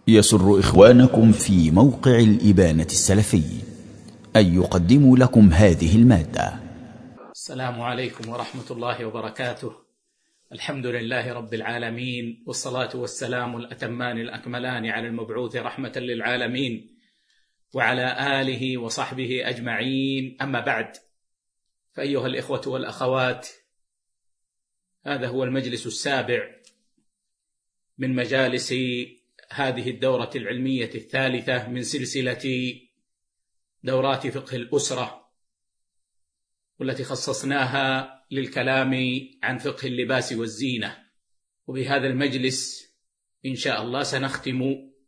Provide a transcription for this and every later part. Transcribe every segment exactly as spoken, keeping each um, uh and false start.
يسر إخوانكم في موقع الإبانة السلفي أن يقدموا لكم هذه المادة. السلام عليكم ورحمة الله وبركاته. الحمد لله رب العالمين، والصلاة والسلام الأتمان الأكملان على المبعوث رحمة للعالمين وعلى آله وصحبه أجمعين، أما بعد، فأيها الإخوة والأخوات، هذا هو المجلس السابع من مجالس هذه الدورة العلمية الثالثة من سلسلة دورات فقه الأسرة، والتي خصصناها للكلام عن فقه اللباس والزينة. وبهذا المجلس إن شاء الله سنختم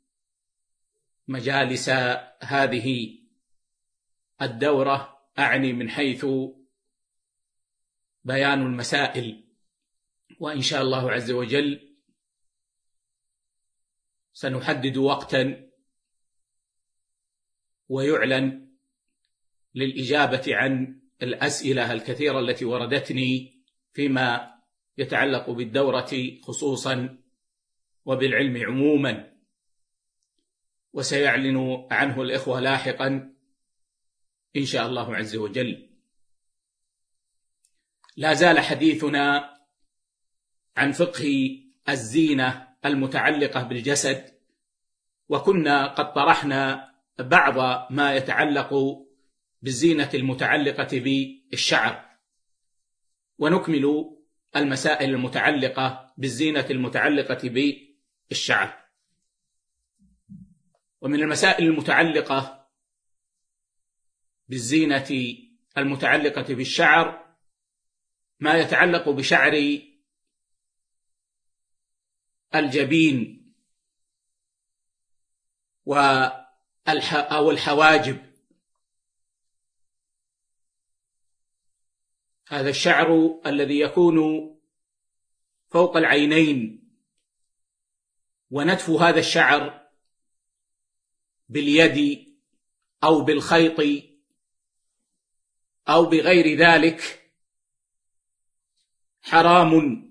مجالس هذه الدورة، أعني من حيث بيان المسائل، وإن شاء الله عز وجل سنحدد وقتا ويعلن للإجابة عن الأسئلة الكثيرة التي وردتني فيما يتعلق بالدورة خصوصا وبالعلم عموما، وسيعلن عنه الإخوة لاحقا إن شاء الله عز وجل. لا زال حديثنا عن فقه الزينة المتعلقة بالجسد، وكنا قد طرحنا بعض ما يتعلق بالزينة المتعلقة بالشعر، ونكمل المسائل المتعلقة بالزينة المتعلقة بالشعر. ومن المسائل المتعلقة بالزينة المتعلقة بالشعر ما يتعلق بشعر الجبين أو الحواجب. هذا الشعر الذي يكون فوق العينين، ونتف هذا الشعر باليد أو بالخيط أو بغير ذلك حرام،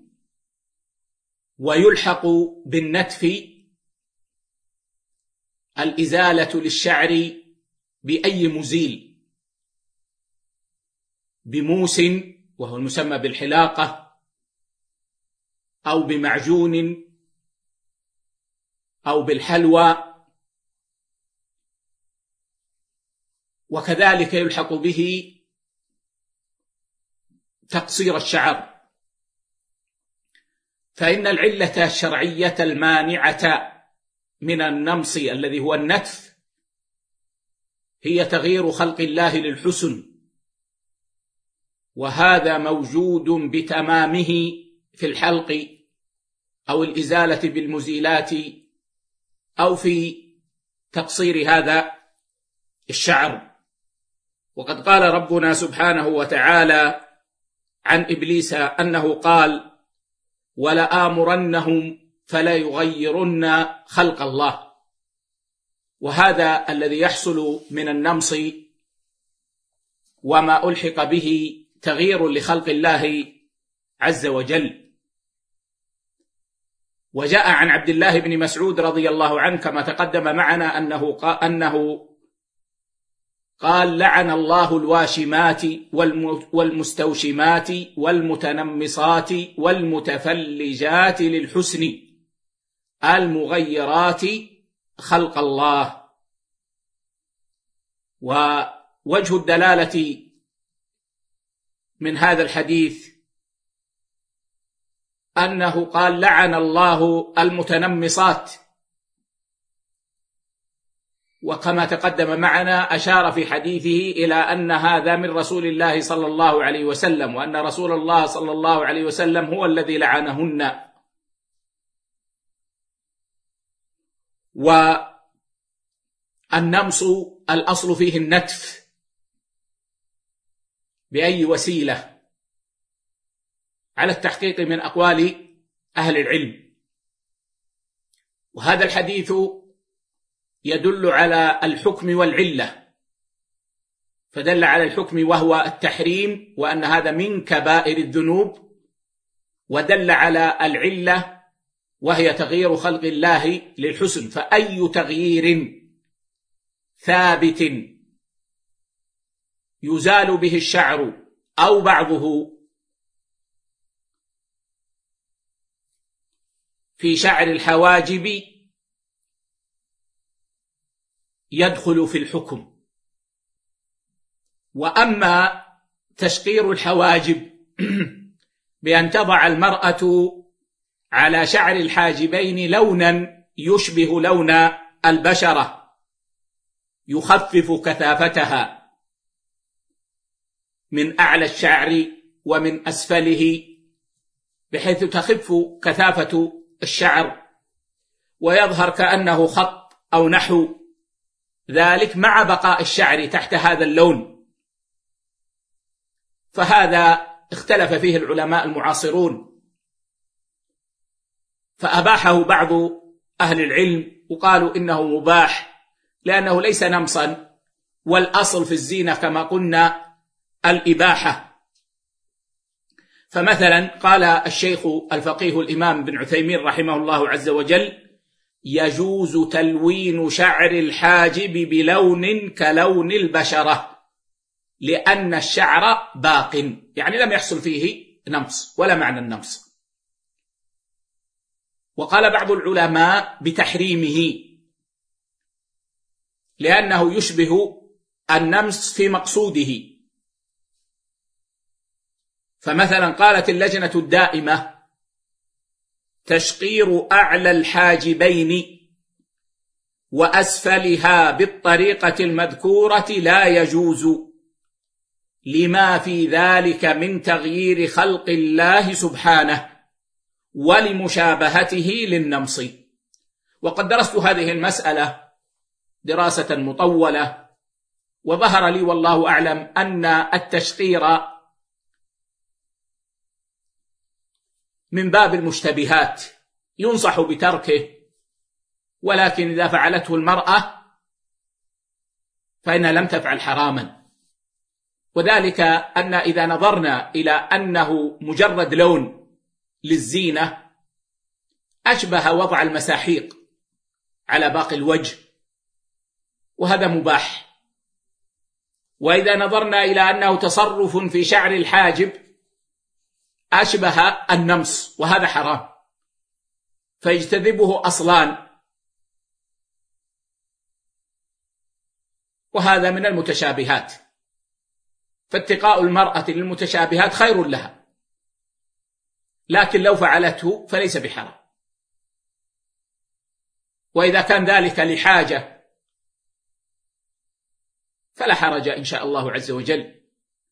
ويلحق بالنتف الإزالة للشعر بأي مزيل، بموس وهو المسمى بالحلاقة، أو بمعجون، أو بالحلوى، وكذلك يلحق به تقصير الشعر. فإن العلة الشرعية المانعة من النمص الذي هو النتف هي تغيير خلق الله للحسن، وهذا موجود بتمامه في الحلق أو الإزالة بالمزيلات أو في تقصير هذا الشعر. وقد قال ربنا سبحانه وتعالى عن إبليس أنه قال: ولآمرنهم فلا يغيرن خلق الله. وهذا الذي يحصل من النمص وما ألحق به تغيير لخلق الله عز وجل. وجاء عن عبد الله بن مسعود رضي الله عنه كما تقدم معنا أنه قال, أنه قال: لعن الله الواشمات والمستوشمات والمتنمصات والمتفلجات للحسن المغيرات خلق الله. ووجه الدلالة من هذا الحديث أنه قال: لعن الله المتنمصات، وكما تقدم معنا أشار في حديثه إلى أن هذا من رسول الله صلى الله عليه وسلم، وأن رسول الله صلى الله عليه وسلم هو الذي لعنهن. والنمص الأصل فيه النتف بأي وسيلة على التحقيق من أقوال أهل العلم. وهذا الحديث يدل على الحكم والعلة، فدل على الحكم وهو التحريم، وأن هذا من كبائر الذنوب، ودل على العلة وهي تغيير خلق الله للحسن. فأي تغيير ثابت يزال به الشعر أو بعضه في شعر الحواجب يدخل في الحكم. وأما تشقير الحواجب بأن تضع المرأة على شعر الحاجبين لونا يشبه لون البشرة يخفف كثافتها من أعلى الشعر ومن أسفله بحيث تخف كثافة الشعر ويظهر كأنه خط أو نحو ذلك مع بقاء الشعر تحت هذا اللون، فهذا اختلف فيه العلماء المعاصرون، فأباحه بعض أهل العلم وقالوا إنه مباح لأنه ليس نمصا، والأصل في الزينة كما قلنا الإباحة. فمثلا قال الشيخ الفقيه الإمام بن عثيمين رحمه الله عز وجل: يجوز تلوين شعر الحاجب بلون كلون البشرة لأن الشعر باق، يعني لم يحصل فيه نمص ولا معنى النمص. وقال بعض العلماء بتحريمه لأنه يشبه النمص في مقصوده. فمثلا قالت اللجنة الدائمة: تشقير أعلى الحاجبين وأسفلها بالطريقة المذكورة لا يجوز لما في ذلك من تغيير خلق الله سبحانه ولمشابهته للنمص. وقد درست هذه المسألة دراسة مطولة، وظهر لي والله أعلم أن التشقير من باب المشتبهات ينصح بتركه، ولكن إذا فعلته المرأة فإنها لم تفعل حراما. وذلك أن إذا نظرنا إلى أنه مجرد لون للزينة أشبه وضع المساحيق على باقي الوجه، وهذا مباح. وإذا نظرنا إلى أنه تصرف في شعر الحاجب أشبه النمص، وهذا حرام، فيجتذبه أصلان، وهذا من المتشابهات. فاتقاء المرأة للمتشابهات خير لها، لكن لو فعلته فليس بحرام. وإذا كان ذلك لحاجة فلا حرج إن شاء الله عز وجل.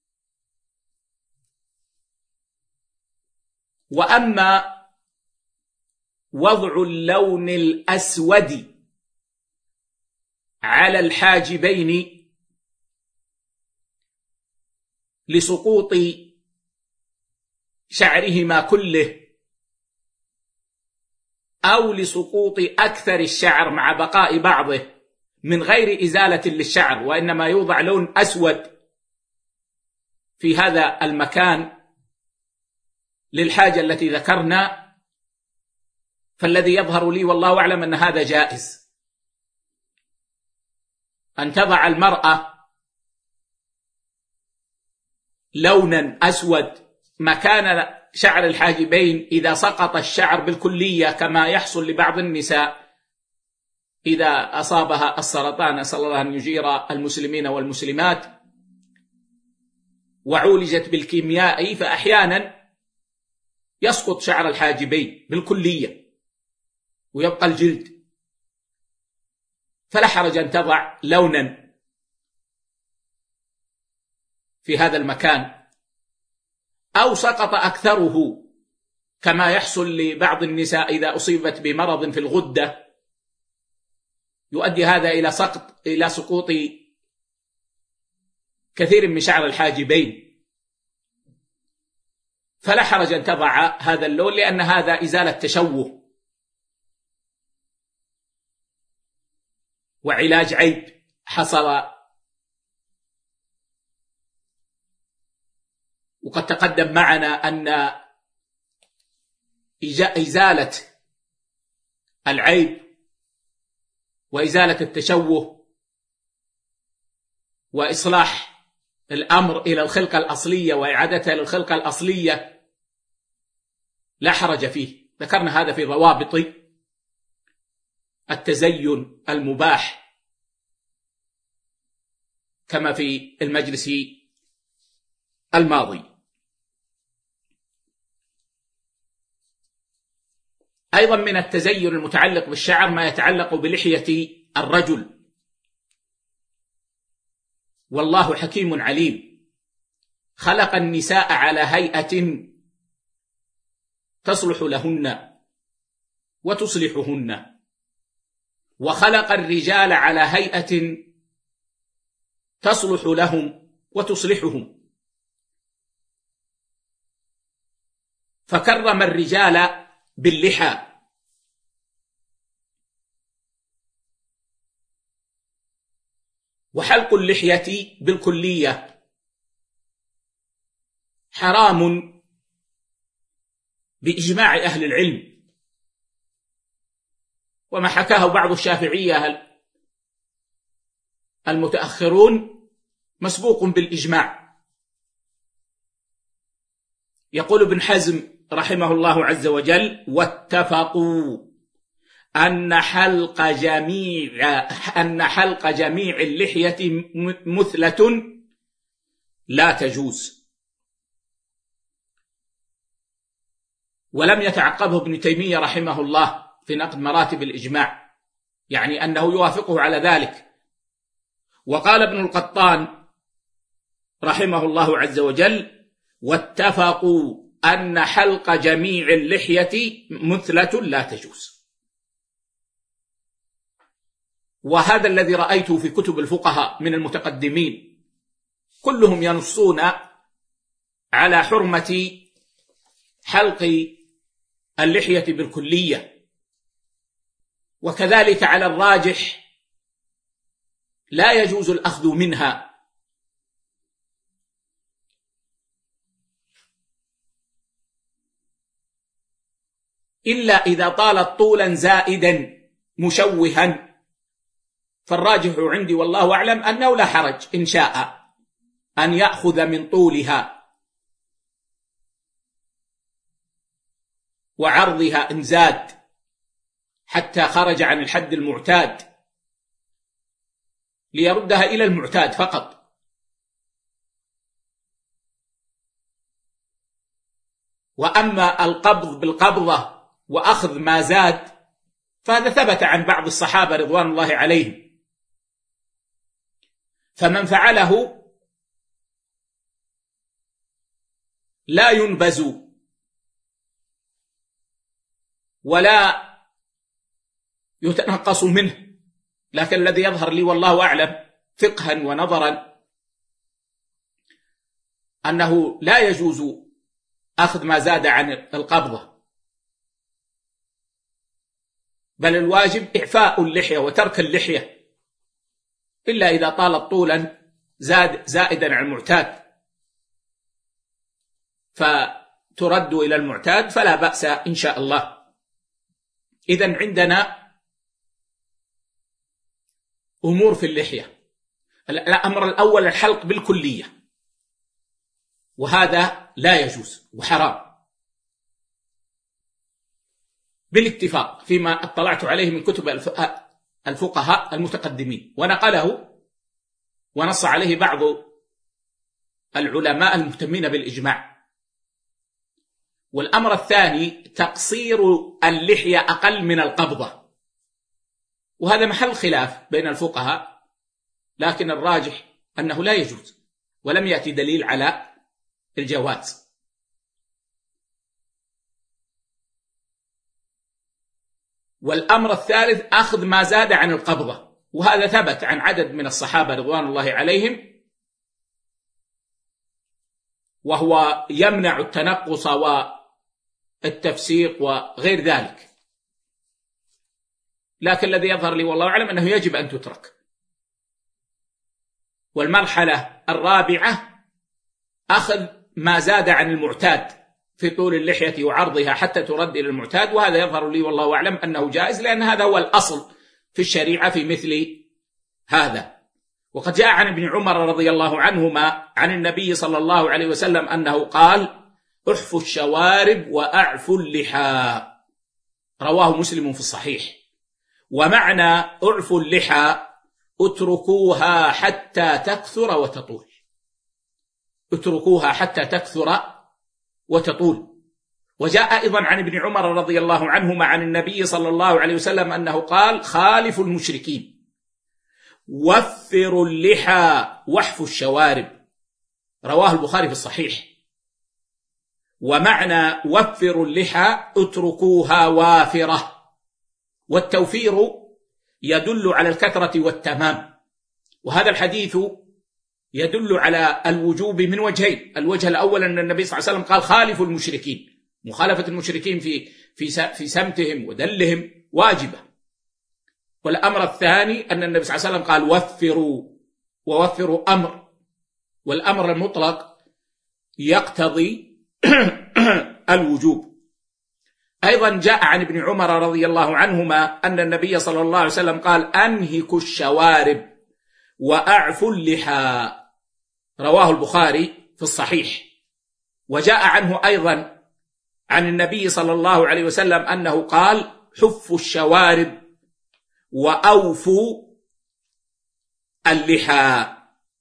وأما وضع اللون الأسود على الحاجبين لسقوط شعرهما كله أو لسقوط أكثر الشعر مع بقاء بعضه من غير إزالة للشعر، وإنما يوضع لون أسود في هذا المكان للحاجة التي ذكرنا، فالذي يظهر لي والله أعلم أن هذا جائز، أن تضع المرأة لونا أسود مكان شعر الحاجبين إذا سقط الشعر بالكلية، كما يحصل لبعض النساء إذا أصابها السرطان، أسأل الله أن يجير المسلمين والمسلمات، وعولجت بالكيمياء، فأحيانا يسقط شعر الحاجبين بالكلية ويبقى الجلد، فلا حرج أن تضع لونا في هذا المكان. أو سقط أكثره كما يحصل لبعض النساء إذا أصيبت بمرض في الغدة، يؤدي هذا إلى سقط إلى سقوط كثير من شعر الحاجبين، فلا حرج أن تضع هذا اللون، لأن هذا إزالة تشوه وعلاج عيب حصل. وقد تقدم معنا أن إزالة العيب وإزالة التشوه وإصلاح الأمر إلى الخلقة الأصلية وإعادتها للخلقة الأصلية لا حرج فيه. ذكرنا هذا في ضوابط التزين المباح كما في المجلس الماضي. أيضا من التزين المتعلق بالشعر ما يتعلق بلحية الرجل، والله حكيم عليم، خلق النساء على هيئة تصلح لهن وتصلحهن، وخلق الرجال على هيئة تصلح لهم وتصلحهم، فكرم الرجال باللحى، وحلق اللحية بالكلية حرام بإجماع أهل العلم، وما حكاه بعض الشافعية المتأخرون مسبوق بالإجماع. يقول ابن حزم رحمه الله عز وجل: واتفقوا أن حلق جميع أن حلق جميع اللحية مثلة لا تجوز. ولم يتعقبه ابن تيمية رحمه الله في نقد مراتب الإجماع، يعني أنه يوافقه على ذلك. وقال ابن القطان رحمه الله عز وجل: واتفقوا أن حلق جميع اللحية مثلة لا تجوز. وهذا الذي رأيته في كتب الفقهاء من المتقدمين، كلهم ينصون على حرمة حلق اللحية بالكلية، وكذلك على الراجح لا يجوز الأخذ منها، إلا إذا طالت طولا زائدا مشوها، فالراجح عندي والله أعلم أنه لا حرج إن شاء أن يأخذ من طولها وعرضها إن زاد حتى خرج عن الحد المعتاد ليردها إلى المعتاد فقط. وأما القبض بالقبضة وأخذ ما زاد فهذا ثبت عن بعض الصحابة رضوان الله عليهم، فمن فعله لا ينبز ولا يتنقص منه، لكن الذي يظهر لي والله أعلم فقها ونظرا أنه لا يجوز أخذ ما زاد عن القبضة، بل الواجب إعفاء اللحية وترك اللحية، إلا إذا طالت طولا زاد زائدا عن المعتاد فترد إلى المعتاد فلا بأس إن شاء الله. إذن عندنا أمور في اللحية. الأمر الأول الحلق بالكلية، وهذا لا يجوز وحرام بالاتفاق فيما اطلعت عليه من كتب الفقهاء المتقدمين، ونقله ونص عليه بعض العلماء المهتمين بالإجماع. والأمر الثاني تقصير اللحية أقل من القبضة، وهذا محل خلاف بين الفقهاء، لكن الراجح أنه لا يجوز، ولم يأتي دليل على الجواز. والأمر الثالث أخذ ما زاد عن القبضة، وهذا ثبت عن عدد من الصحابة رضوان الله عليهم، وهو يمنع التنقص والتفسيق وغير ذلك، لكن الذي يظهر لي والله أعلم أنه يجب أن تترك. والمرحلة الرابعة أخذ ما زاد عن المعتاد في طول اللحية وعرضها حتى ترد إلى المعتاد، وهذا يظهر لي والله أعلم أنه جائز، لأن هذا هو الأصل في الشريعة في مثل هذا. وقد جاء عن ابن عمر رضي الله عنهما عن النبي صلى الله عليه وسلم أنه قال: احفوا الشوارب وأعفوا اللحى، رواه مسلم في الصحيح. ومعنى اعفوا اللحى اتركوها حتى تكثر وتطول، اتركوها حتى تكثر وتطول. وجاء أيضا عن ابن عمر رضي الله عنهما عن النبي صلى الله عليه وسلم أنه قال: خالفوا المشركين، وفروا اللحى واحفوا الشوارب، رواه البخاري في الصحيح. ومعنى وفروا اللحى اتركوها وافرة، والتوفير يدل على الكثرة والتمام، وهذا الحديث يدل على الوجوب من وجهين. الوجه الأول أن النبي صلى الله عليه وسلم قال: خالفوا المشركين، مخالفة المشركين في في في سمتهم ودلهم واجبة. والأمر الثاني أن النبي صلى الله عليه وسلم قال: وفروا، ووفروا أمر، والأمر المطلق يقتضي الوجوب. أيضا جاء عن ابن عمر رضي الله عنهما أن النبي صلى الله عليه وسلم قال: أنهكوا الشوارب وأعفوا اللحى، رواه البخاري في الصحيح. وجاء عنه أيضا عن النبي صلى الله عليه وسلم أنه قال: حفوا الشوارب وأوفوا اللحى.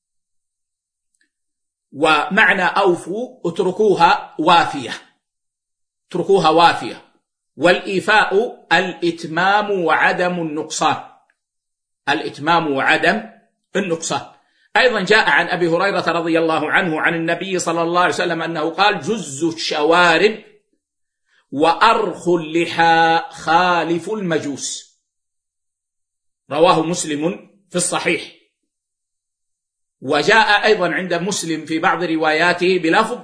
ومعنى أوفوا اتركوها وافية، اتركوها وافية. والإيفاء الإتمام وعدم النقصان، الإتمام وعدم النقصان. أيضا جاء عن أبي هريرة رضي الله عنه عن النبي صلى الله عليه وسلم أنه قال: جزوا الشوارب وأرخوا اللحى خالفوا المجوس، رواه مسلم في الصحيح. وجاء أيضا عند مسلم في بعض رواياته بلفظ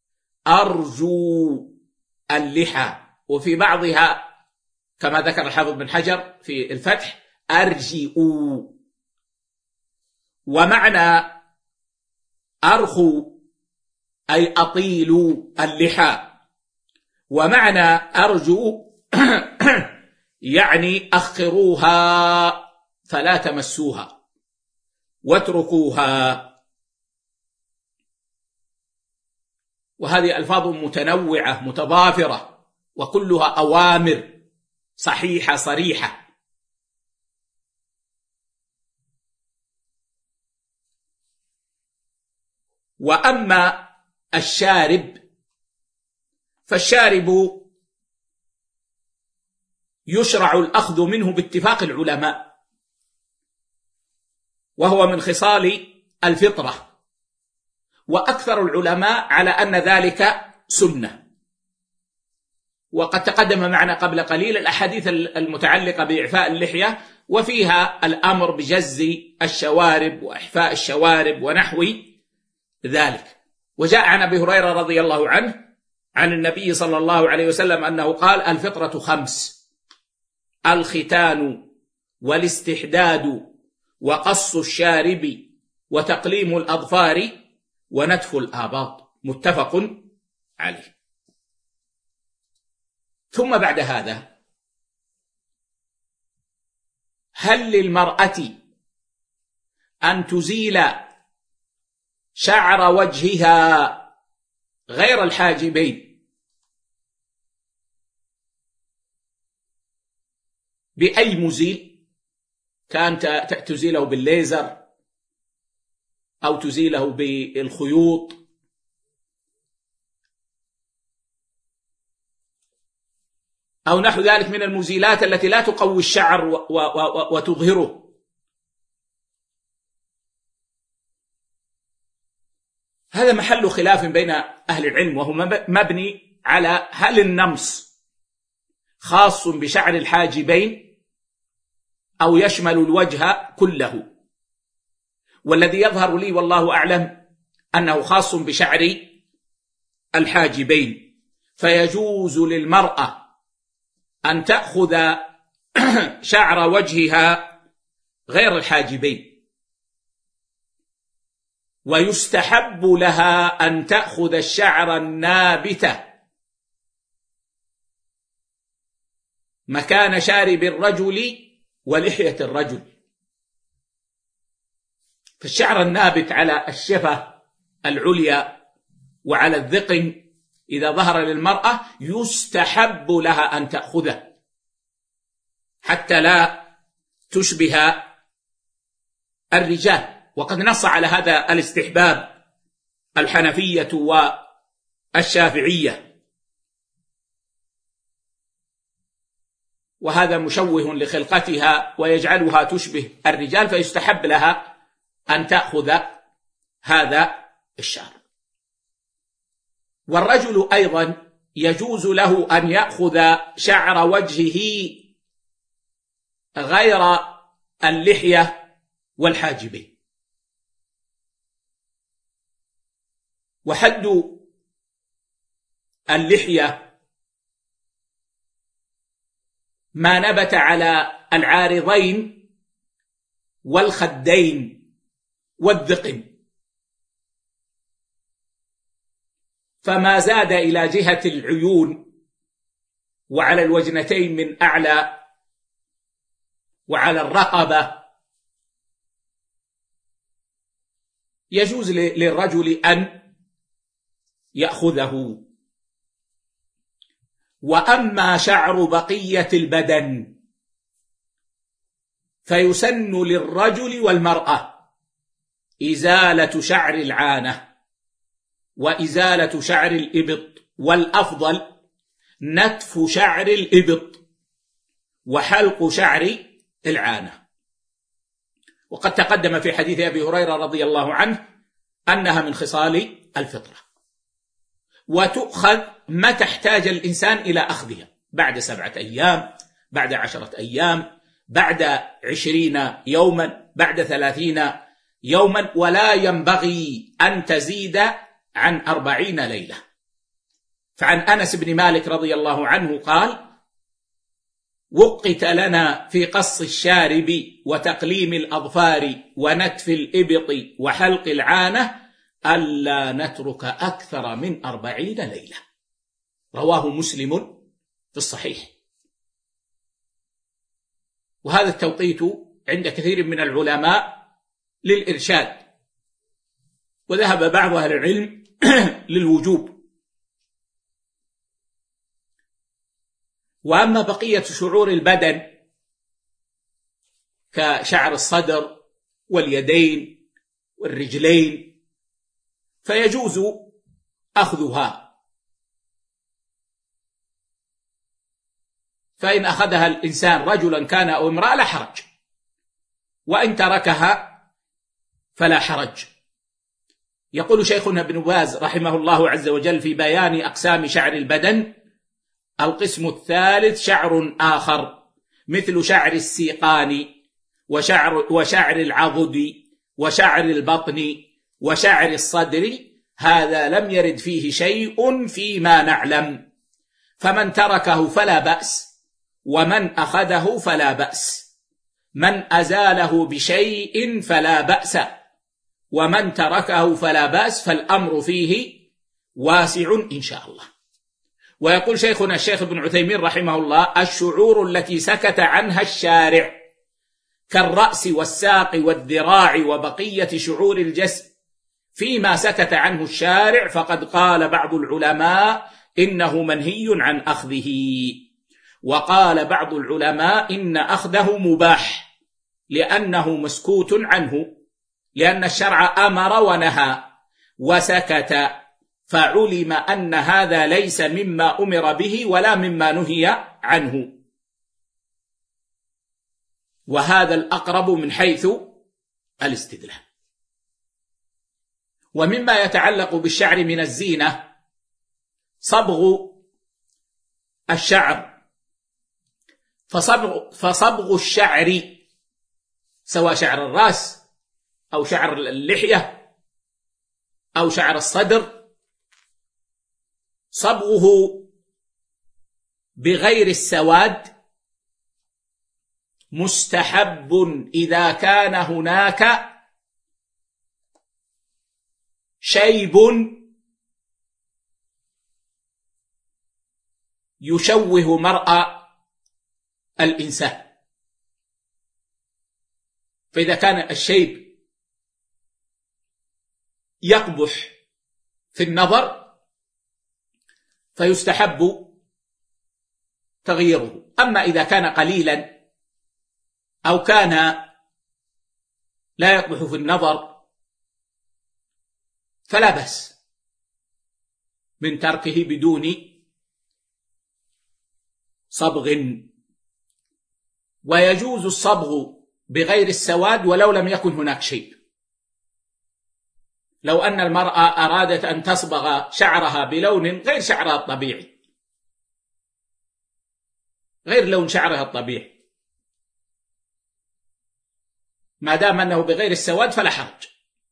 أرجو اللحى، وفي بعضها كما ذكر الحافظ بن حجر في الفتح أرجئوا. ومعنى أرخوا أي أطيلوا اللحى، ومعنى أرجو يعني أخروها فلا تمسوها واتركوها. وهذه ألفاظ متنوعة متضافرة، وكلها أوامر صحيحة صريحة. وأما الشارب فالشارب يشرع الأخذ منه باتفاق العلماء، وهو من خصال الفطرة، وأكثر العلماء على أن ذلك سنة. وقد تقدم معنا قبل قليل الأحاديث المتعلقة بإعفاء اللحية، وفيها الأمر بجز الشوارب وإحفاء الشوارب ونحو ذلك. وجاء عن أبي هريرة رضي الله عنه عن النبي صلى الله عليه وسلم أنه قال: الفطرة خمس: الختان والاستحداد وقص الشارب وتقليم الأظفار ونتف الآباط، متفق عليه. ثم بعد هذا، هل للمرأة أن تزيل شعر وجهها غير الحاجبين بأي مزيل؟ كان تزيله بالليزر أو تزيله بالخيوط أو نحو ذلك من المزيلات التي لا تقوي الشعر وتظهره. هذا محل خلاف بين أهل العلم، وهو مبني على هل النمص خاص بشعر الحاجبين أو يشمل الوجه كله. والذي يظهر لي والله أعلم أنه خاص بشعر الحاجبين، فيجوز للمرأة أن تأخذ شعر وجهها غير الحاجبين، ويستحب لها أن تأخذ الشعر النابت مكان شارب الرجل ولحية الرجل. فالشعر النابت على الشفة العليا وعلى الذقن إذا ظهر للمرأة يستحب لها أن تأخذه حتى لا تشبه الرجال، وقد نص على هذا الاستحباب الحنفية والشافعية، وهذا مشوه لخلقتها ويجعلها تشبه الرجال، فيستحب لها أن تأخذ هذا الشعر. والرجل أيضا يجوز له أن يأخذ شعر وجهه غير اللحية والحاجبين. وحد اللحية ما نبت على العارضين والخدين والذقن، فما زاد إلى جهة العيون وعلى الوجنتين من أعلى وعلى الرقبة يجوز للرجل أن يأخذه. وأما شعر بقية البدن فيسن للرجل والمرأة إزالة شعر العانة وإزالة شعر الإبط، والأفضل نتف شعر الإبط وحلق شعر العانة. وقد تقدم في حديث أبي هريرة رضي الله عنه أنها من خصال الفطرة، وتؤخذ متى احتاج الإنسان إلى أخذها، بعد سبعة أيام، بعد عشرة أيام، بعد عشرين يوما، بعد ثلاثين يوما، ولا ينبغي أن تزيد عن أربعين ليلة. فعن أنس بن مالك رضي الله عنه قال: وقت لنا في قص الشارب وتقليم الأظفار ونتف الإبط وحلق العانة ألا نترك أكثر من أربعين ليلة. رواه مسلم في الصحيح. وهذا التوقيت عند كثير من العلماء للإرشاد، وذهب بعض أهل العلم للوجوب. وأما بقية شعور البدن كشعر الصدر واليدين والرجلين فيجوز أخذها، فإن أخذها الإنسان رجلا كان أو امرأة لا حرج، وإن تركها فلا حرج. يقول شيخنا ابن باز رحمه الله عز وجل في بيان أقسام شعر البدن: القسم الثالث شعر آخر مثل شعر السيقان وشعر, وشعر العضد وشعر البطن وشعر الصدر، هذا لم يرد فيه شيء فيما نعلم، فمن تركه فلا بأس، ومن أخذه فلا بأس، من أزاله بشيء فلا بأس، ومن تركه فلا بأس، فالأمر فيه واسع إن شاء الله. ويقول شيخنا الشيخ ابن عثيمين رحمه الله: الشعور التي سكت عنها الشارع كالرأس والساق والذراع وبقية شعور الجسم فيما سكت عنه الشارع فقد قال بعض العلماء إنه منهي عن أخذه، وقال بعض العلماء إن أخذه مباح لأنه مسكوت عنه، لأن الشرع أمر ونهى وسكت، فعلم أن هذا ليس مما أمر به ولا مما نهي عنه، وهذا الأقرب من حيث الاستدلال. ومما يتعلق بالشعر من الزينة صبغ الشعر، فصبغ, فصبغ الشعر سواء شعر الرأس أو شعر اللحية أو شعر الصدر، صبغه بغير السواد مستحب إذا كان هناك شيب يشوه مرأى الإنسان. فإذا كان الشيب يقبح في النظر فيستحب تغييره. أما إذا كان قليلا أو كان لا يقبح في النظر فلا بأس من تركه بدون صبغ. ويجوز الصبغ بغير السواد ولو لم يكن هناك شيب. لو أن المرأة أرادت أن تصبغ شعرها بلون غير شعرها الطبيعي، غير لون شعرها الطبيعي، ما دام أنه بغير السواد فلا حرج.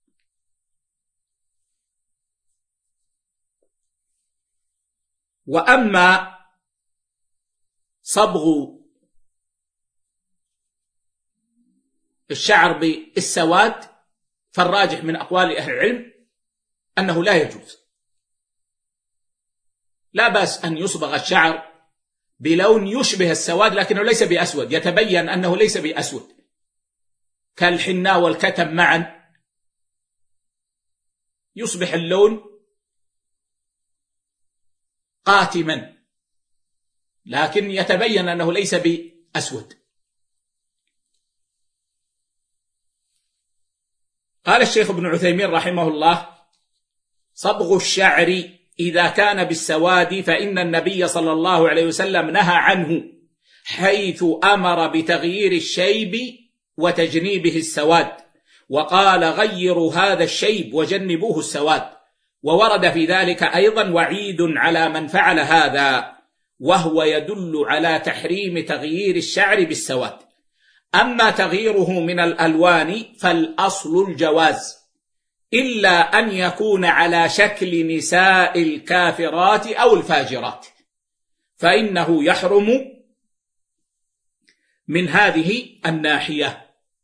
وأما صبغ الشعر بالسواد فالراجح من أقوال أهل العلم أنه لا يجوز. لا بأس أن يصبغ الشعر بلون يشبه السواد لكنه ليس بأسود، يتبين أنه ليس بأسود، كالحناء والكتم معا، يصبح اللون قاتما لكن يتبين أنه ليس بأسود. قال الشيخ ابن عثيمين رحمه الله: صبغ الشعر إذا كان بالسواد فإن النبي صلى الله عليه وسلم نهى عنه، حيث أمر بتغيير الشيب وتجنيبه السواد، وقال: غيروا هذا الشيب وجنبوه السواد. وورد في ذلك أيضا وعيد على من فعل هذا، وهو يدل على تحريم تغيير الشعر بالسواد. أما تغييره من الألوان فالأصل الجواز، إلا أن يكون على شكل نساء الكافرات أو الفاجرات، فإنه يحرم من هذه الناحية.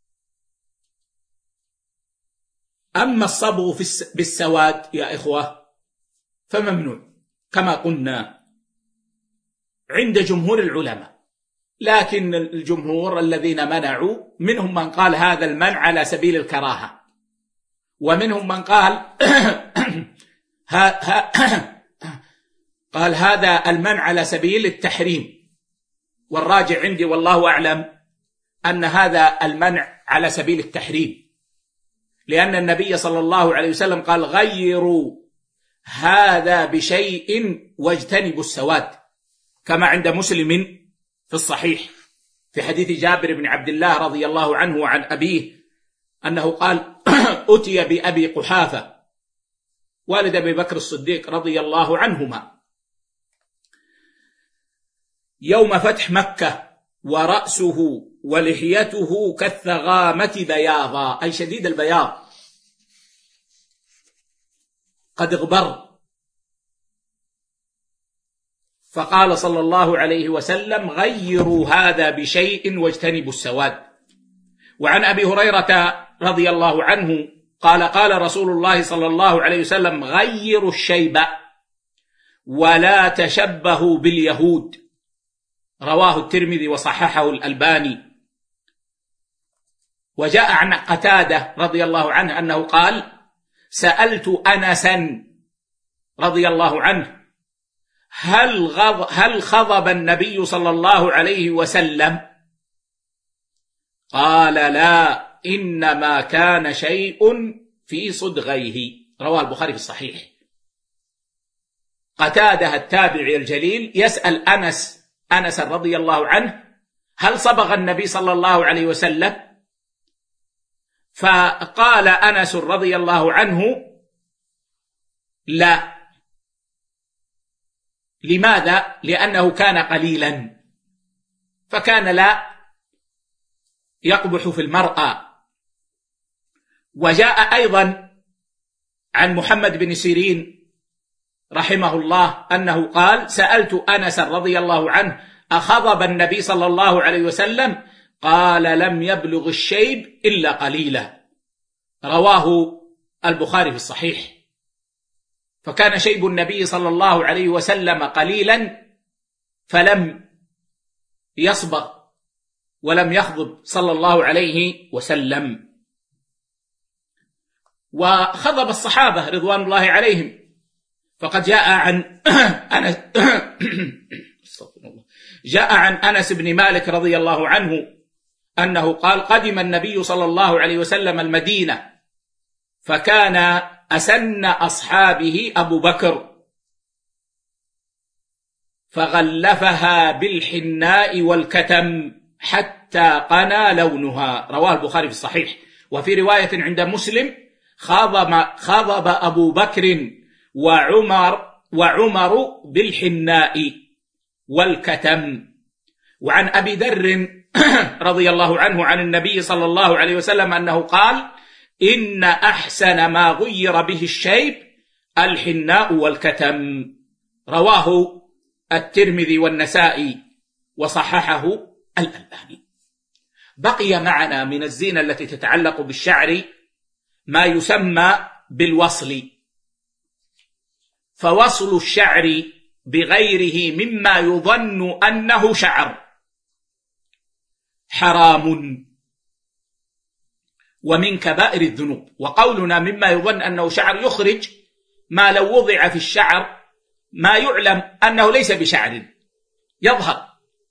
أما الصبغ بالسواد يا إخوة فممنوع كما قلنا عند جمهور العلماء، لكن الجمهور الذين منعوا منهم من قال هذا المنع على سبيل الكراهة، ومنهم من قال قال هذا المنع على سبيل التحريم. والراجع عندي والله أعلم أن هذا المنع على سبيل التحريم، لأن النبي صلى الله عليه وسلم قال: غيروا هذا بشيء واجتنبوا السواد، كما عند مسلم في الصحيح في حديث جابر بن عبد الله رضي الله عنه وعن أبيه أنه قال: أتي بأبي قحافة والد أبي بكر الصديق رضي الله عنهما يوم فتح مكة ورأسه ولحيته كالثغامة بياضا، أي شديد البياض قد اغبر. فقال صلى الله عليه وسلم: غيروا هذا بشيء واجتنبوا السواد. وعن أبي هريرة رضي الله عنه قال: قال رسول الله صلى الله عليه وسلم: غيروا الشيب ولا تشبهوا باليهود. رواه الترمذي وصححه الألباني. وجاء عن قتادة رضي الله عنه أنه قال: سألت أنسا رضي الله عنه: هل غض هل خضب النبي صلى الله عليه وسلم؟ قال: لا، إنما كان شيء في صدغيه. رواه البخاري في الصحيح. قتادة التابعي الجليل يسأل أنس أنس رضي الله عنه: هل صبغ النبي صلى الله عليه وسلم؟ فقال أنس رضي الله عنه: لا. لماذا؟ لأنه كان قليلا، فكان لا يقبح في المرأة. وجاء أيضا عن محمد بن سيرين رحمه الله أنه قال: سألت أنس رضي الله عنه: أخضب النبي صلى الله عليه وسلم؟ قال: لم يبلغ الشيب إلا قليلا. رواه البخاري في الصحيح. فكان شيب النبي صلى الله عليه وسلم قليلا فلم يصبغ ولم يخضب صلى الله عليه وسلم. وخضب الصحابة رضوان الله عليهم، فقد جاء عن أنس جاء عن أنس بن مالك رضي الله عنه أنه قال: قدم النبي صلى الله عليه وسلم المدينة، فكان أسن أصحابه أبو بكر، فغلفها بالحناء والكتم حتى قنى لونها. رواه البخاري في الصحيح. وفي رواية عند مسلم: خضب, خضب أبو بكر وعمر, وعمر بالحناء والكتم. وعن أبي ذر رضي الله عنه عن النبي صلى الله عليه وسلم أنه قال: إن أحسن ما غير به الشيب الحناء والكتم. رواه الترمذي والنسائي وصححه الألباني. بقي معنا من الزينة التي تتعلق بالشعر ما يسمى بالوصل. فوصل الشعر بغيره مما يظن أنه شعر حرام ومن كبائر الذنوب. وقولنا مما يظن أنه شعر يخرج ما لو وضع في الشعر ما يعلم أنه ليس بشعر، يظهر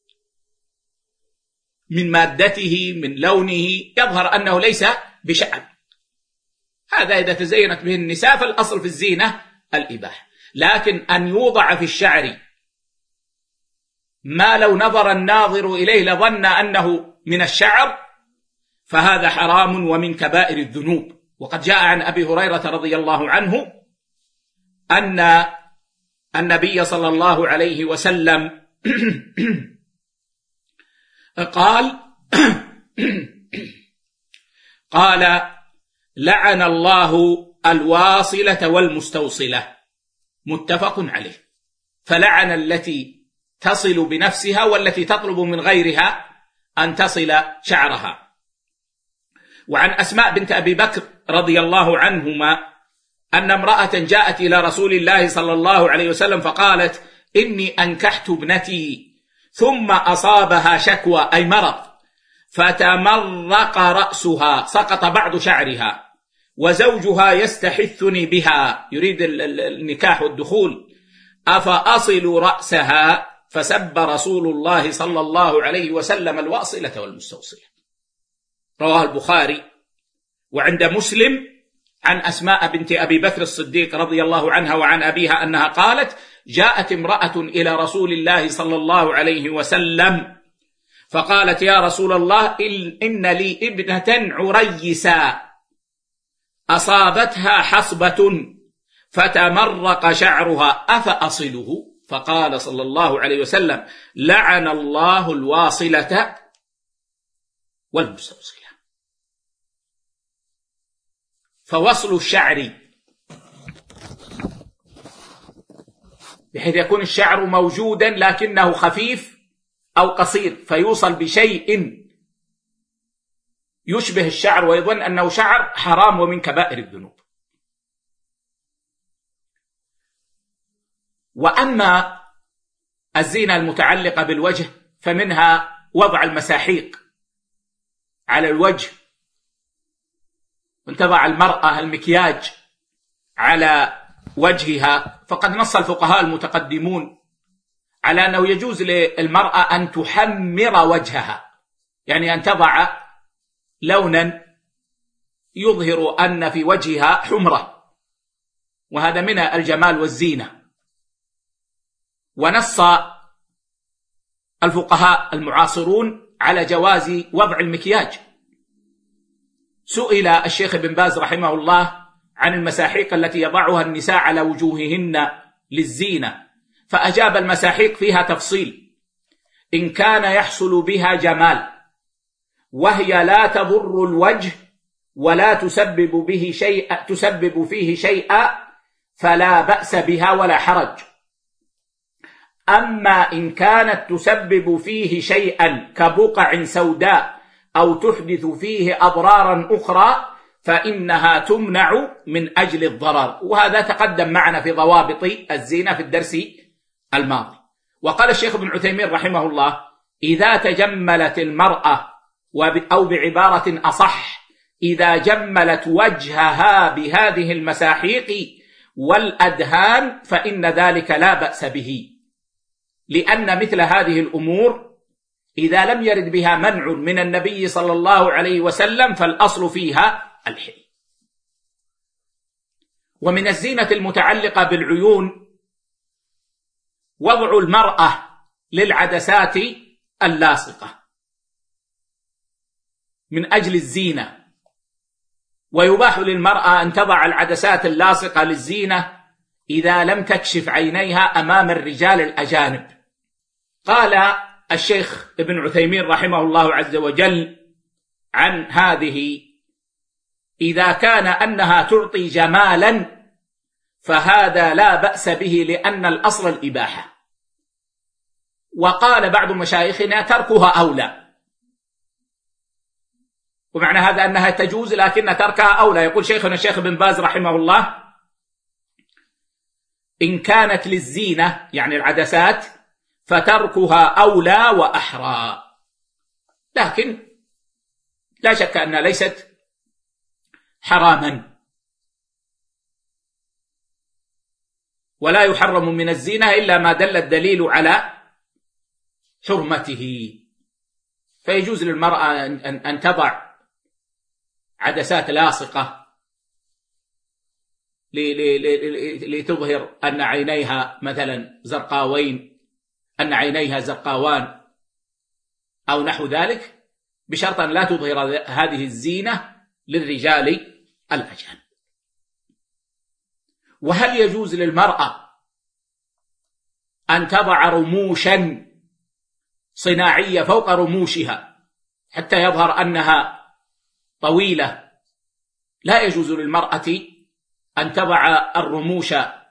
من مادته من لونه، يظهر أنه ليس بشعر. هذا إذا تزينت به النساء فالأصل في الزينة الإباحة. لكن أن يوضع في الشعر ما لو نظر الناظر إليه لظن أنه من الشعر فهذا حرام ومن كبائر الذنوب. وقد جاء عن أبي هريرة رضي الله عنه أن النبي صلى الله عليه وسلم قال قال: لعن الله الواصلة والمستوصلة، متفق عليه. فلعن التي تصل بنفسها والتي تطلب من غيرها أن تصل شعرها. وعن أسماء بنت أبي بكر رضي الله عنهما أن امرأة جاءت إلى رسول الله صلى الله عليه وسلم فقالت: إني أنكحت ابنتي ثم أصابها شكوى أي مرض، فتمرق رأسها، سقط بعض شعرها، وزوجها يستحثني بها، يريد النكاح والدخول، أفأصل رأسها؟ فسب رسول الله صلى الله عليه وسلم الواصلة والمستوصلة. رواه البخاري. وعند مسلم عن أسماء بنت أبي بكر الصديق رضي الله عنها وعن أبيها أنها قالت: جاءت امرأة إلى رسول الله صلى الله عليه وسلم فقالت: يا رسول الله، إن لي ابنة عريسا أصابتها حصبة فتمرق شعرها، أفأصله؟ فقال صلى الله عليه وسلم: لعن الله الواصلة والمستوصلة. فوصل الشعر بحيث يكون الشعر موجودا لكنه خفيف أو قصير، فيوصل بشيء يشبه الشعر ويظن أنه شعر، حرام ومن كبائر الذنوب. وأما الزينة المتعلقة بالوجه فمنها وضع المساحيق على الوجه، وأن تضع المرأة المكياج على وجهها. فقد نص الفقهاء المتقدمون على أنه يجوز للمرأة أن تحمر وجهها، يعني أن تضع لونا يظهر أن في وجهها حمرة، وهذا من الجمال والزينة. ونص الفقهاء المعاصرون على جواز وضع المكياج. سئل الشيخ ابن باز رحمه الله عن المساحيق التي يضعها النساء على وجوههن للزينة، فأجاب: المساحيق فيها تفصيل، إن كان يحصل بها جمال وهي لا تضر الوجه ولا تسبب به شيء تسبب فيه شيئا فلا بأس بها ولا حرج. أما إن كانت تسبب فيه شيئا كبقع سوداء أو تحدث فيه أضرارا أخرى فإنها تمنع من أجل الضرر. وهذا تقدم معنا في ضوابط الزينة في الدرس الماضي. وقال الشيخ ابن عثيمين رحمه الله: إذا تجملت المرأة، أو بعبارة أصح إذا جملت وجهها بهذه المساحيق والأدهان فإن ذلك لا بأس به، لأن مثل هذه الأمور إذا لم يرد بها منع من النبي صلى الله عليه وسلم فالأصل فيها الحل. ومن الزينة المتعلقة بالعيون وضع المرأة للعدسات اللاصقة من أجل الزينة، ويباح للمرأة أن تضع العدسات اللاصقة للزينة إذا لم تكشف عينيها أمام الرجال الأجانب. قال الشيخ ابن عثيمين رحمه الله عز وجل عن هذه: إذا كان أنها تعطي جمالا فهذا لا بأس به لأن الأصل الإباحة. وقال بعض مشايخنا تركها أولى، ومعنى هذا أنها تجوز لكن تركها أولى. يقول شيخنا الشيخ بن باز رحمه الله: إن كانت للزينة يعني العدسات فتركها أولى وأحرى، لكن لا شك أنها ليست حراما، ولا يحرم من الزينة إلا ما دل الدليل على حرمته. فيجوز للمرأة أن تضع عدسات لاصقة لتظهر أن عينيها مثلا زرقاوين، أن عينيها زرقاوان أو نحو ذلك، بشرط أن لا تظهر هذه الزينة للرجال الأجانب. وهل يجوز للمرأة أن تضع رموشا صناعية فوق رموشها حتى يظهر أنها طويلة؟ لا يجوز للمرأة أن تضع الرموش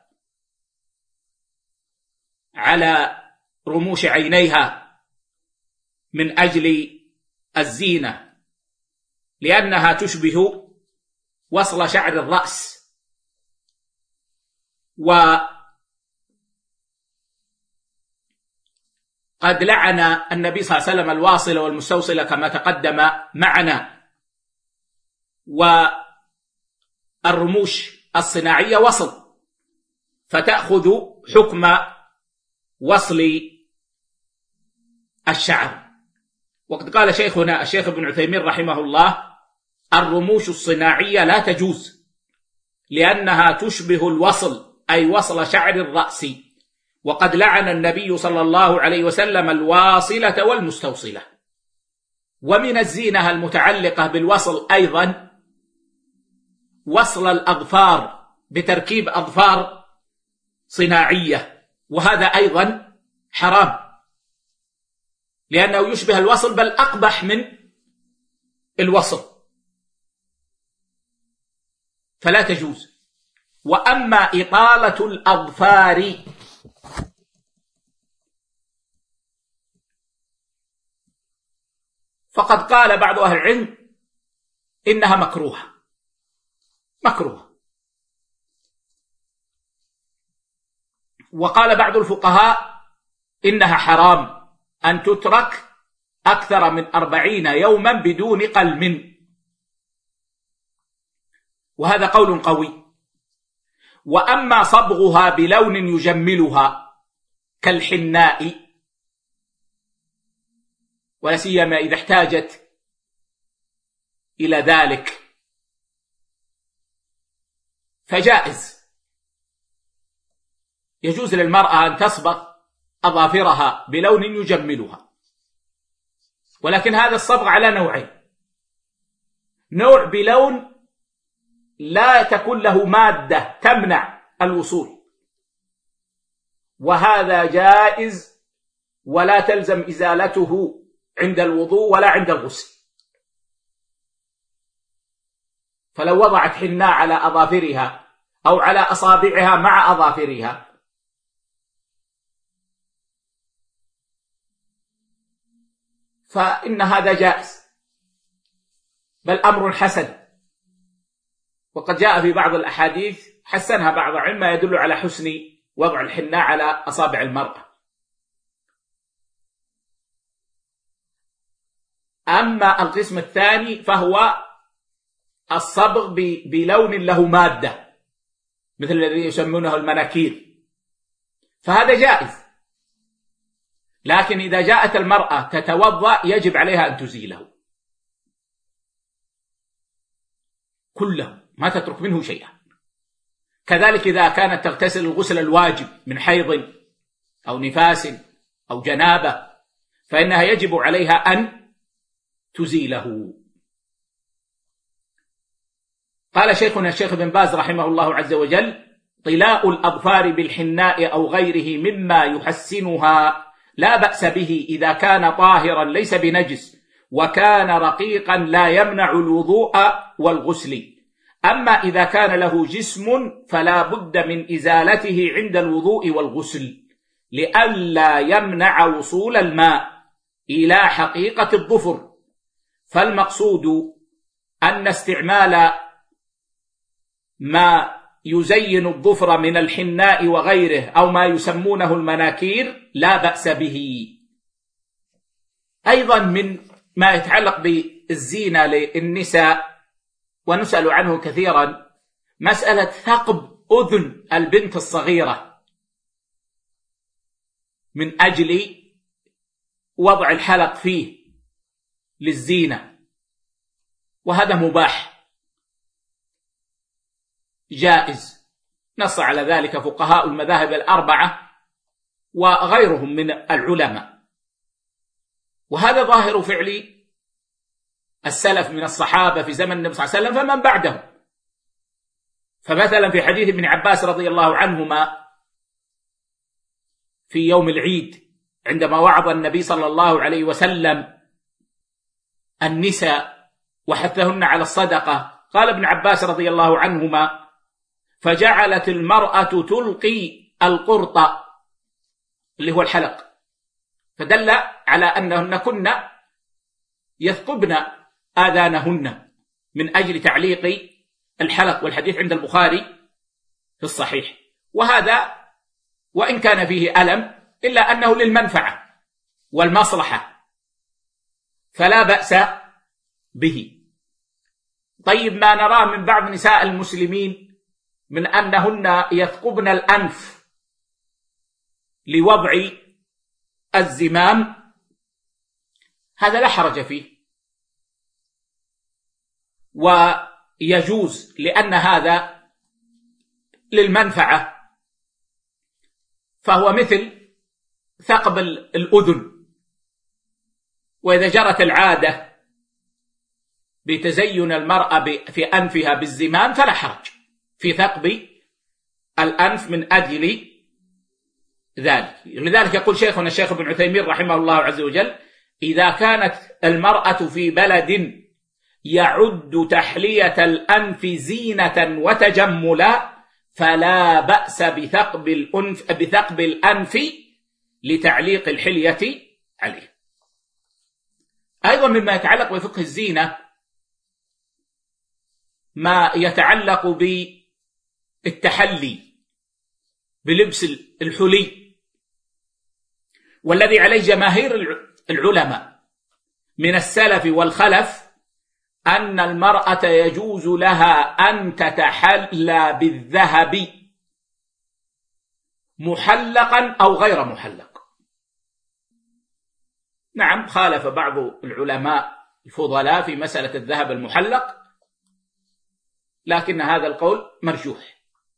على رموش عينيها من أجل الزينة، لأنها تشبه وصل شعر الرأس. وقد لعن النبي صلى الله عليه وسلم الواصلة والمستوصلة كما تقدم معنا. والرموش الصناعية وصل، فتأخذ حكم وصل الشعر. وقد قال شيخنا الشيخ ابن عثيمين رحمه الله: الرموش الصناعية لا تجوز لأنها تشبه الوصل، أي وصل شعر الرأس. وقد لعن النبي صلى الله عليه وسلم الواصلة والمستوصلة. ومن الزينة المتعلقة بالوصل أيضا وصل الأظفار بتركيب أظفار صناعية، وهذا أيضا حرام لأنه يشبه الوصل بل أقبح من الوصل، فلا تجوز. وأما إطالة الأظفار فقد قال بعض أهل العلم إنها مكروهة مكروهة وقال بعض الفقهاء إنها حرام أن تترك أكثر من أربعين يوما بدون قلم، وهذا قول قوي. وأما صبغها بلون يجملها كالحناء، ولا سيما إذا احتاجت إلى ذلك، فجائز، يجوز للمرأة أن تصبغ أظافرها بلون يجملها. ولكن هذا الصبغ على نوعين: نوع بلون لا تكون له مادة تمنع الوصول، وهذا جائز ولا تلزم إزالته عند الوضوء ولا عند الغسل. فلو وضعت حناء على أظافرها أو على أصابعها مع أظافرها فإن هذا جائز، بل أمر حسن. وقد جاء في بعض الأحاديث حسنها بعض العلم ما يدل على حسن وضع الحناء على أصابع المرأة. أما القسم الثاني فهو الصبغ بلون له مادة مثل الذي يسمونه المناكير، فهذا جائز. لكن إذا جاءت المرأة تتوضأ يجب عليها أن تزيله كله، ما تترك منه شيئا. كذلك إذا كانت تغتسل الغسل الواجب من حيض أو نفاس أو جنابة فإنها يجب عليها أن تزيله. قال شيخنا الشيخ بن باز رحمه الله عز وجل: طلاء الأظفار بالحناء أو غيره مما يحسنها لا بأس به إذا كان طاهرا ليس بنجس وكان رقيقا لا يمنع الوضوء والغسل. أما إذا كان له جسم فلا بد من إزالته عند الوضوء والغسل لئلا يمنع وصول الماء إلى حقيقة الظفر. فالمقصود أن استعمال ما يزين الظفر من الحناء وغيره أو ما يسمونه المناكير لا بأس به. أيضا من ما يتعلق بالزينة للنساء ونسأل عنه كثيرا مسألة ثقب أذن البنت الصغيرة من أجل وضع الحلق فيه للزينة، وهذا مباح جائز، نص على ذلك فقهاء المذاهب الأربعة وغيرهم من العلماء، وهذا ظاهر فعل السلف من الصحابة في زمن النبي صلى الله عليه وسلم فمن بعدهم. فمثلا في حديث ابن عباس رضي الله عنهما في يوم العيد عندما وعظ النبي صلى الله عليه وسلم النساء وحثهن على الصدقة، قال ابن عباس رضي الله عنهما: فجعلت المرأة تلقي القرط اللي هو الحلق، فدل على أنهن كن يثقبن آذانهن من أجل تعليق الحلق، والحديث عند البخاري في الصحيح. وهذا وإن كان فيه ألم إلا أنه للمنفعة والمصلحة فلا بأس به. طيب، ما نراه من بعض نساء المسلمين من أنهن يثقبن الأنف لوضع الزمام، هذا لا حرج فيه ويجوز، لأن هذا للمنفعة، فهو مثل ثقب الأذن. وإذا جرت العادة بتزين المرأة في أنفها بالزمام فلا حرج في ثقب الأنف من أجل ذلك. لذلك يقول شيخنا الشيخ ابن عثيمين رحمه الله عز وجل: إذا كانت المرأة في بلد يعد تحلية الأنف زينة وتجملا فلا بأس بثقب الأنف, بثقب الأنف لتعليق الحلية عليه. أيضا مما يتعلق بفقه الزينة ما يتعلق بالتحلي بلبس الحلي، والذي عليه جماهير العلماء من السلف والخلف أن المرأة يجوز لها أن تتحلى بالذهب محلقا أو غير محلق. نعم، خالف بعض العلماء الفضلاء في مسألة الذهب المحلق، لكن هذا القول مرجوح.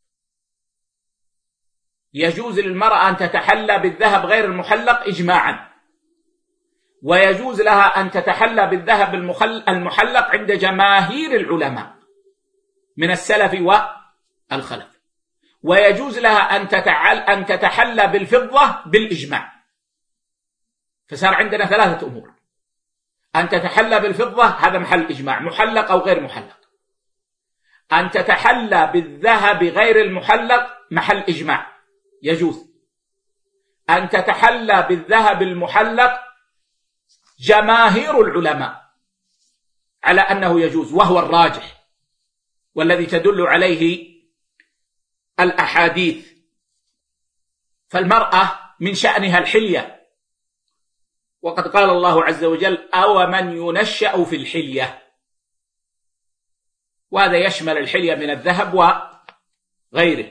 يجوز للمرأة أن تتحلى بالذهب غير المحلق إجماعا، ويجوز لها أن تتحلى بالذهب المحلق عند جماهير العلماء من السلف والخلف، ويجوز لها أن تتحلى بالفضة بالإجماع. فصار عندنا ثلاثة أمور: أن تتحلى بالفضة هذا محل إجماع، محلق أو غير محلق. أن تتحلى بالذهب غير المحلق محل إجماع، يجوز. أن تتحلى بالذهب المحلق جماهير العلماء على أنه يجوز، وهو الراجح والذي تدل عليه الأحاديث. فالمرأة من شأنها الحلية، وقد قال الله عز وجل: أو من ينشأ في الحلية، وهذا يشمل الحلية من الذهب وغيره.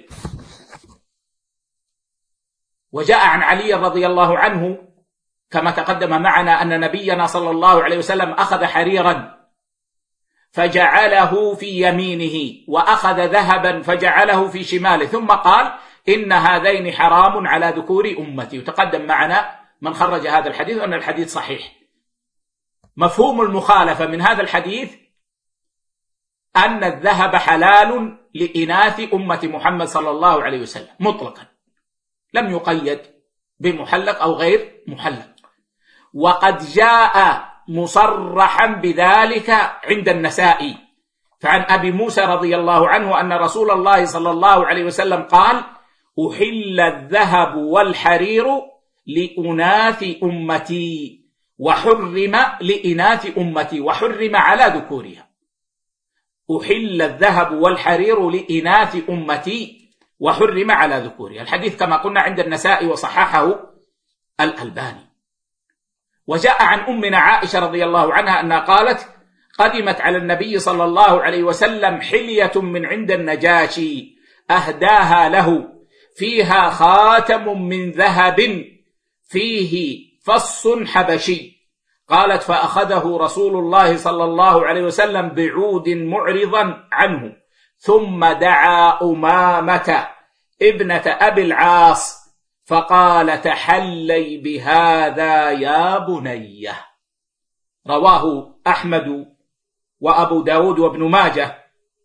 وجاء عن علي رضي الله عنه كما تقدم معنا أن نبينا صلى الله عليه وسلم أخذ حريرا فجعله في يمينه، وأخذ ذهبا فجعله في شماله، ثم قال: إن هذين حرام على ذكور أمتي. وتقدم معنا من خرج هذا الحديث أن الحديث صحيح. مفهوم المخالفة من هذا الحديث أن الذهب حلال لإناث أمة محمد صلى الله عليه وسلم مطلقا، لم يقيد بمحلق أو غير محلق. وقد جاء مصرحا بذلك عند النسائي، فعن أبي موسى رضي الله عنه أن رسول الله صلى الله عليه وسلم قال: أحل الذهب والحرير لأناث أمتي وحرم لإناث أمتي وحرم على ذكورها. أحل الذهب والحرير لإناث أمتي وحرم على ذكورها. الحديث كما قلنا عند النسائي وصححه الألباني. وجاء عن أمنا عائشة رضي الله عنها أنها قالت: قدمت على النبي صلى الله عليه وسلم حلية من عند النجاشي أهداها له، فيها خاتم من ذهب فيه فص حبشي. قالت: فأخذه رسول الله صلى الله عليه وسلم بعود معرضا عنه، ثم دعا أمامة ابنة أبي العاص فقال: تحلي بهذا يا بنية. رواه أحمد وأبو داود وابن ماجه،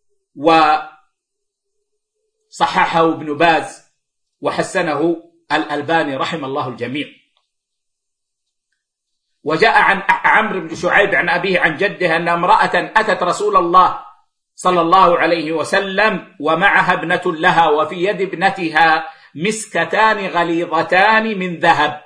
وصححه ابن باز وحسنه الألباني رحم الله الجميع. وجاء عن عمرو بن شعيب عن أبيه عن جده أن امرأة أتت رسول الله صلى الله عليه وسلم ومعها ابنة لها، وفي يد ابنتها مسكتان غليظتان من ذهب.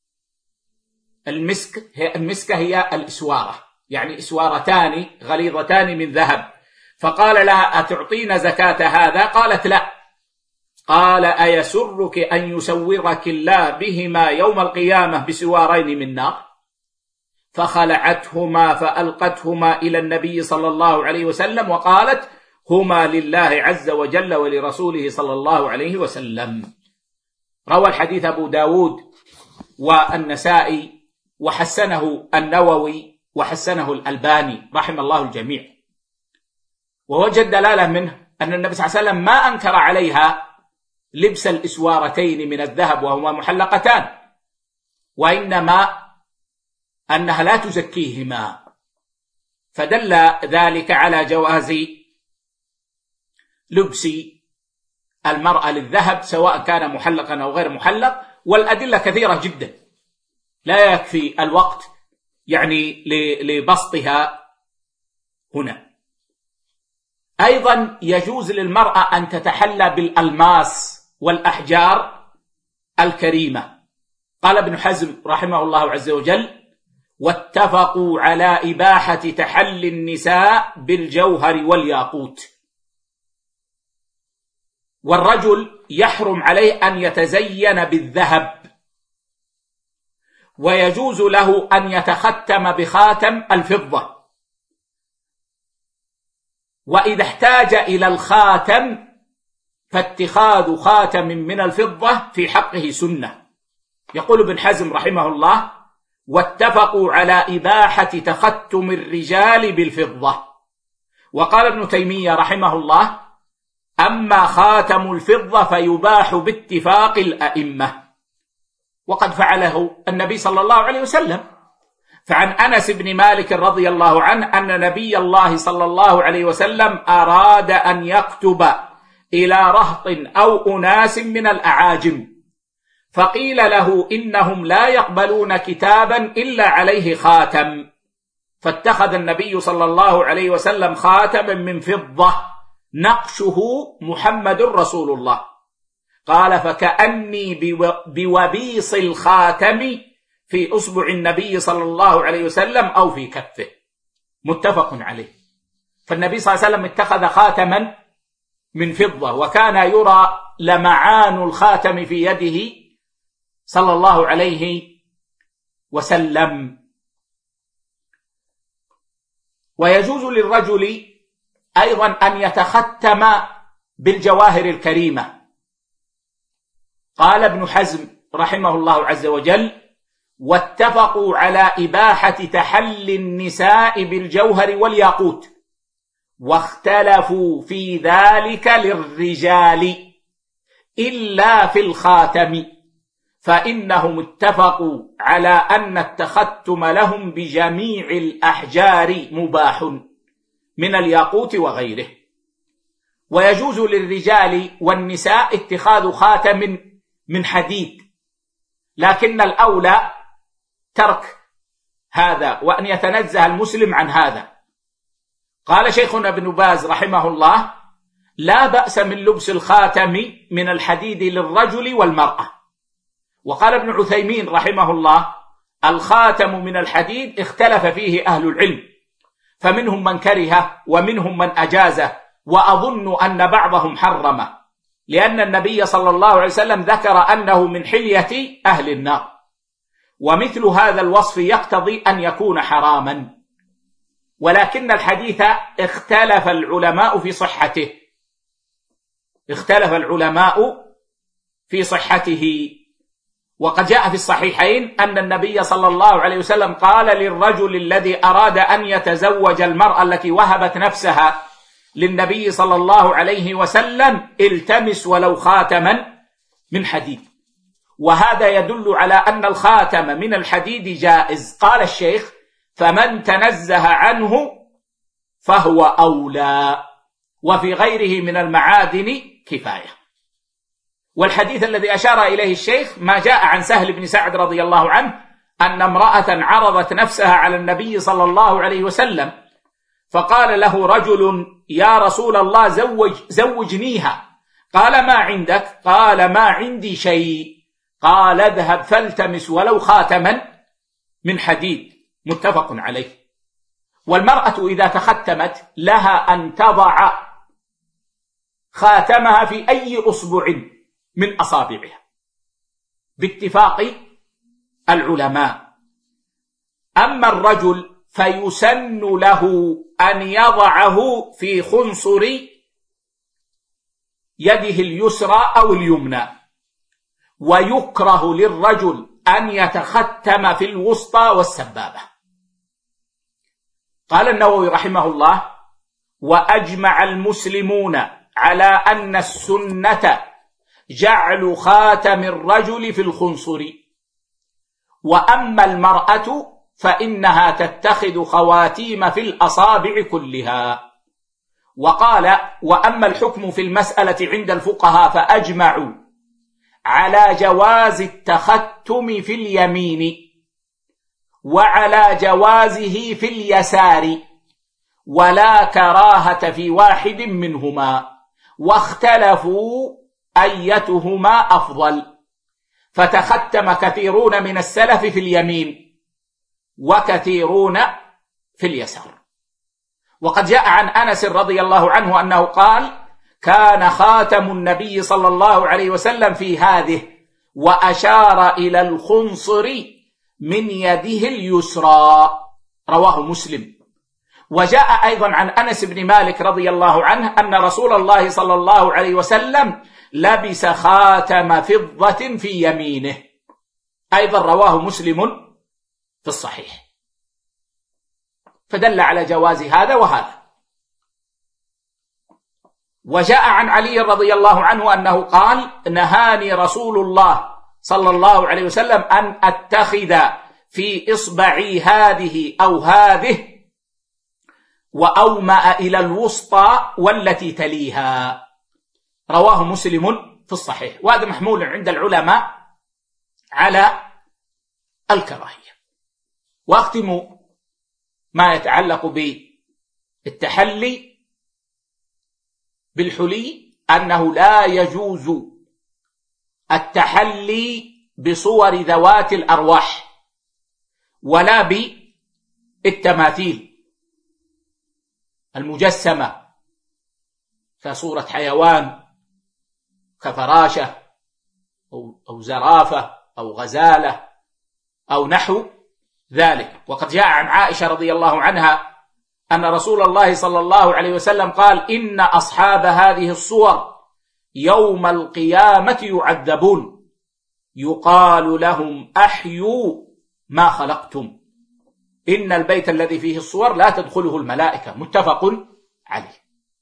المسك هي المسكة هي الإسوارة، يعني إسوارتان غليظتان من ذهب. فقال لها: أتعطين زكاة هذا؟ قالت: لا. قال: أيسرك أن يسورك الله بهما يوم القيامة بسوارين من نار؟ فخلعتهما فألقتهما إلى النبي صلى الله عليه وسلم وقالت: هما لله عز وجل ولرسوله صلى الله عليه وسلم. روى الحديث أبو داود والنسائي وحسنه النووي وحسنه الألباني رحم الله الجميع. ووجد دلالة منه أن النبي صلى الله عليه وسلم ما أنكر عليها لبس الإسوارتين من الذهب وهما محلقتان، وإنما أنها لا تزكيهما، فدل ذلك على جواز لبس المرأة للذهب سواء كان محلقا أو غير محلق. والأدلة كثيرة جدا لا يكفي الوقت يعني لبسطها هنا. أيضا يجوز للمرأة أن تتحلى بالألماس والأحجار الكريمة. قال ابن حزم رحمه الله عز وجل: واتفقوا على إباحة تحلي النساء بالجوهر والياقوت. والرجل يحرم عليه أن يتزين بالذهب، ويجوز له أن يتختم بخاتم الفضة، وإذا احتاج إلى الخاتم فاتخاذ خاتم من الفضة في حقه سنة. يقول ابن حزم رحمه الله: واتفقوا على إباحة تختم الرجال بالفضة. وقال ابن تيمية رحمه الله: أما خاتم الفضة فيباح باتفاق الأئمة، وقد فعله النبي صلى الله عليه وسلم. فعن أنس بن مالك رضي الله عنه أن نبي الله صلى الله عليه وسلم أراد أن يكتب إلى رهط أو أناس من الأعاجم، فقيل له: إنهم لا يقبلون كتابا إلا عليه خاتم، فاتخذ النبي صلى الله عليه وسلم خاتما من فضة نقشه محمد رسول الله. قال: فكأني بوبيص الخاتم في أصبع النبي صلى الله عليه وسلم أو في كفه. متفق عليه. فالنبي صلى الله عليه وسلم اتخذ خاتما من فضة، وكان يرى لمعان الخاتم في يده صلى الله عليه وسلم. ويجوز للرجل أيضا أن يتختم بالجواهر الكريمة. قال ابن حزم رحمه الله عز وجل: واتفقوا على إباحة تحلي النساء بالجوهر والياقوت، واختلفوا في ذلك للرجال إلا في الخاتم، فإنهم اتفقوا على أن التختم لهم بجميع الأحجار مباح من الياقوت وغيره. ويجوز للرجال والنساء اتخاذ خاتم من حديد، لكن الأولى ترك هذا وأن يتنزه المسلم عن هذا. قال شيخنا ابن باز رحمه الله: لا بأس من لبس الخاتم من الحديد للرجل والمرأة. وقال ابن عثيمين رحمه الله: الخاتم من الحديد اختلف فيه أهل العلم، فمنهم من كره ومنهم من أجازه، وأظن أن بعضهم حرمه، لأن النبي صلى الله عليه وسلم ذكر أنه من حلية أهل النار، ومثل هذا الوصف يقتضي أن يكون حراما. ولكن الحديث اختلف العلماء في صحته اختلف العلماء في صحته وقد جاء في الصحيحين أن النبي صلى الله عليه وسلم قال للرجل الذي أراد أن يتزوج المرأة التي وهبت نفسها للنبي صلى الله عليه وسلم: التمس ولو خاتما من حديد. وهذا يدل على أن الخاتم من الحديد جائز. قال الشيخ: فمن تنزه عنه فهو أولى، وفي غيره من المعادن كفاية. والحديث الذي أشار إليه الشيخ ما جاء عن سهل بن سعد رضي الله عنه أن امرأة عرضت نفسها على النبي صلى الله عليه وسلم، فقال له رجل: يا رسول الله زوج زوجنيها. قال: ما عندك؟ قال: ما عندي شيء. قال: اذهب فالتمس ولو خاتما من حديد. متفق عليه. والمرأة إذا تختمت لها أن تضع خاتمها في أي أصبع من أصابعها باتفاق العلماء. أما الرجل فيسن له أن يضعه في خنصر يده اليسرى أو اليمنى، ويكره للرجل أن يتختم في الوسطى والسبابة. قال النووي رحمه الله: وأجمع المسلمون على أن السنة جعل خاتم الرجل في الخنصر، وأما المرأة فإنها تتخذ خواتيم في الأصابع كلها. وقال: وأما الحكم في المسألة عند الفقهاء فأجمعوا على جواز التختم في اليمين وعلى جوازه في اليسار، ولا كراهة في واحد منهما، واختلفوا أيتهما أفضل، فتختم كثيرون من السلف في اليمين وكثيرون في اليسار. وقد جاء عن أنس رضي الله عنه أنه قال: كان خاتم النبي صلى الله عليه وسلم في هذه، وأشار إلى الخنصر من يده اليسرى. رواه مسلم. وجاء أيضا عن أنس بن مالك رضي الله عنه أن رسول الله صلى الله عليه وسلم لبس خاتم فضة في يمينه، أيضا رواه مسلم في الصحيح، فدل على جواز هذا وهذا. وجاء عن علي رضي الله عنه أنه قال: نهاني رسول الله صلى الله عليه وسلم أن أتخذ في إصبعي هذه أو هذه، وأومأ إلى الوسطى والتي تليها. رواه مسلم في الصحيح. وهذا محمول عند العلماء على الكراهية. وأختم ما يتعلق بالتحلي بالحلي أنه لا يجوز التحلي بصور ذوات الأرواح ولا بالتماثيل المجسمة كصورة حيوان كفراشة أو زرافة أو غزالة أو نحو ذلك. وقد جاء عن عائشة رضي الله عنها أن رسول الله صلى الله عليه وسلم قال: إن أصحاب هذه الصور يوم القيامة يعذبون يقال لهم أحيوا ما خلقتم، إن البيت الذي فيه الصور لا تدخله الملائكة. متفق عليه.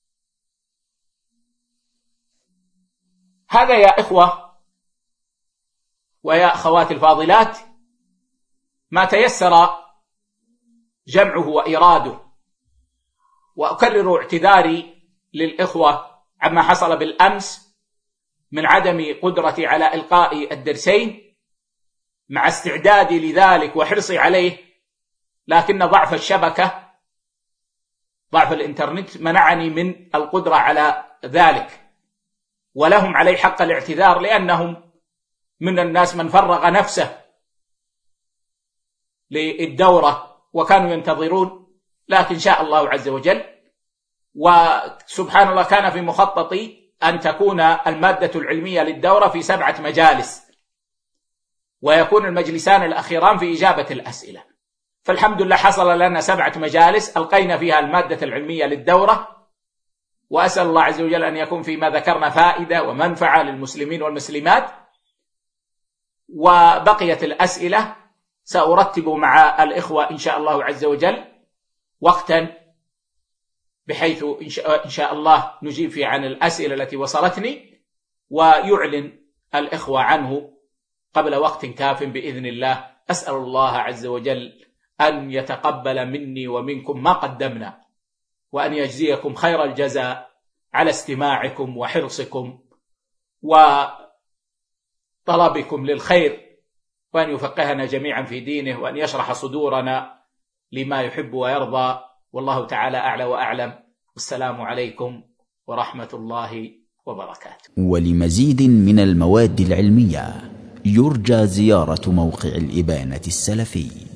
هذا يا إخوة ويا أخواتي الفاضلات ما تيسر جمعه وإراده، وأكرر اعتذاري للإخوة عما حصل بالأمس من عدم قدرتي على إلقاء الدرسين، مع استعدادي لذلك وحرصي عليه، لكن ضعف الشبكة ضعف الإنترنت منعني من القدرة على ذلك، ولهم علي حق الاعتذار، لأنهم من الناس من فرغ نفسه للدورة وكانوا ينتظرون، لكن شاء الله عز وجل وسبحان الله كان في مخططي أن تكون المادة العلمية للدورة في سبعة مجالس، ويكون المجلسان الأخيران في إجابة الأسئلة. فالحمد لله حصل لنا سبعة مجالس ألقينا فيها المادة العلمية للدورة، وأسأل الله عز وجل أن يكون فيما ذكرنا فائدة ومنفعة للمسلمين والمسلمات. وبقيت الأسئلة سأرتب مع الإخوة إن شاء الله عز وجل وقتا بحيث إن شاء الله نجيب فيه عن الأسئلة التي وصلتني، ويعلن الإخوة عنه قبل وقت كاف بإذن الله. أسأل الله عز وجل أن يتقبل مني ومنكم ما قدمنا، وأن يجزيكم خير الجزاء على استماعكم وحرصكم وطلبكم للخير، وأن يفقهنا جميعا في دينه، وأن يشرح صدورنا لما يحب ويرضى. والله تعالى أعلى وأعلم. والسلام عليكم ورحمة الله وبركاته. ولمزيد من المواد العلمية يرجى زيارة موقع الإبانة السلفي.